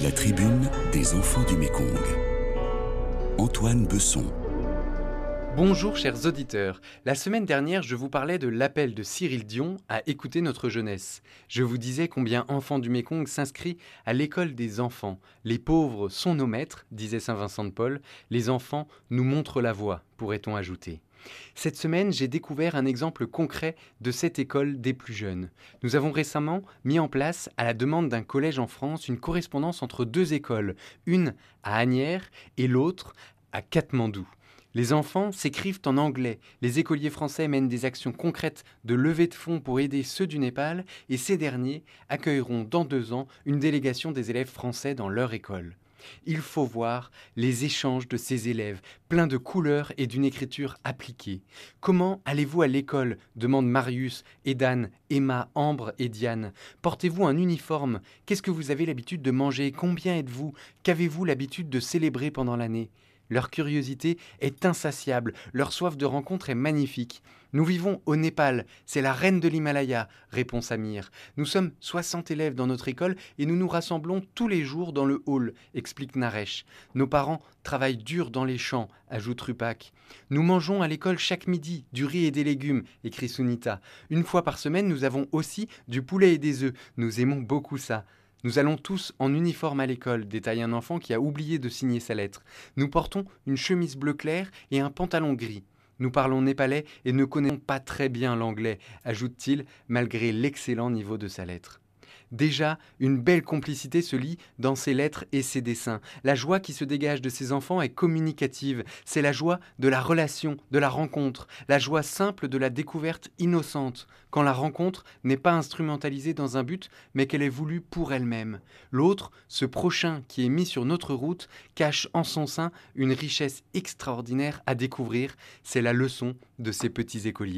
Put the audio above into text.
La tribune des enfants du Mékong. Antoine Besson. Bonjour chers auditeurs, la semaine dernière je vous parlais de l'appel de Cyril Dion à écouter notre jeunesse. Je vous disais combien Enfants du Mékong s'inscrit à l'école des enfants. Les pauvres sont nos maîtres, disait saint Vincent de Paul, les enfants nous montrent la voie, pourrait-on ajouter. Cette semaine, j'ai découvert un exemple concret de cette école des plus jeunes. Nous avons récemment mis en place, à la demande d'un collège en France, une correspondance entre deux écoles, une à Asnières et l'autre à Katmandou. Les enfants s'écrivent en anglais, les écoliers français mènent des actions concrètes de levée de fonds pour aider ceux du Népal et ces derniers accueilleront dans 2 ans une délégation des élèves français dans leur école. Il faut voir les échanges de ces élèves, pleins de couleurs et d'une écriture appliquée. Comment allez-vous à l'école demandent Marius, Edan, Emma, Ambre et Diane. Portez-vous un uniforme? Qu'est-ce que vous avez l'habitude de manger? Combien êtes-vous? Qu'avez-vous l'habitude de célébrer pendant l'année? Leur curiosité est insatiable, leur soif de rencontre est magnifique. Nous vivons au Népal, c'est la reine de l'Himalaya, répond Samir. Nous sommes 60 élèves dans notre école et nous nous rassemblons tous les jours dans le hall, explique Naresh. Nos parents travaillent dur dans les champs, ajoute Rupak. Nous mangeons à l'école chaque midi du riz et des légumes, écrit Sunita. Une fois par semaine, nous avons aussi du poulet et des œufs. Nous aimons beaucoup ça. Nous allons tous en uniforme à l'école, détaille un enfant qui a oublié de signer sa lettre. Nous portons une chemise bleu clair et un pantalon gris. Nous parlons népalais et ne connaissons pas très bien l'anglais, ajoute-t-il, malgré l'excellent niveau de sa lettre. Déjà, une belle complicité se lie dans ses lettres et ses dessins. La joie qui se dégage de ces enfants est communicative. C'est la joie de la relation, de la rencontre, la joie simple de la découverte innocente, quand la rencontre n'est pas instrumentalisée dans un but, mais qu'elle est voulue pour elle-même. L'autre, ce prochain qui est mis sur notre route, cache en son sein une richesse extraordinaire à découvrir. C'est la leçon de ces petits écoliers.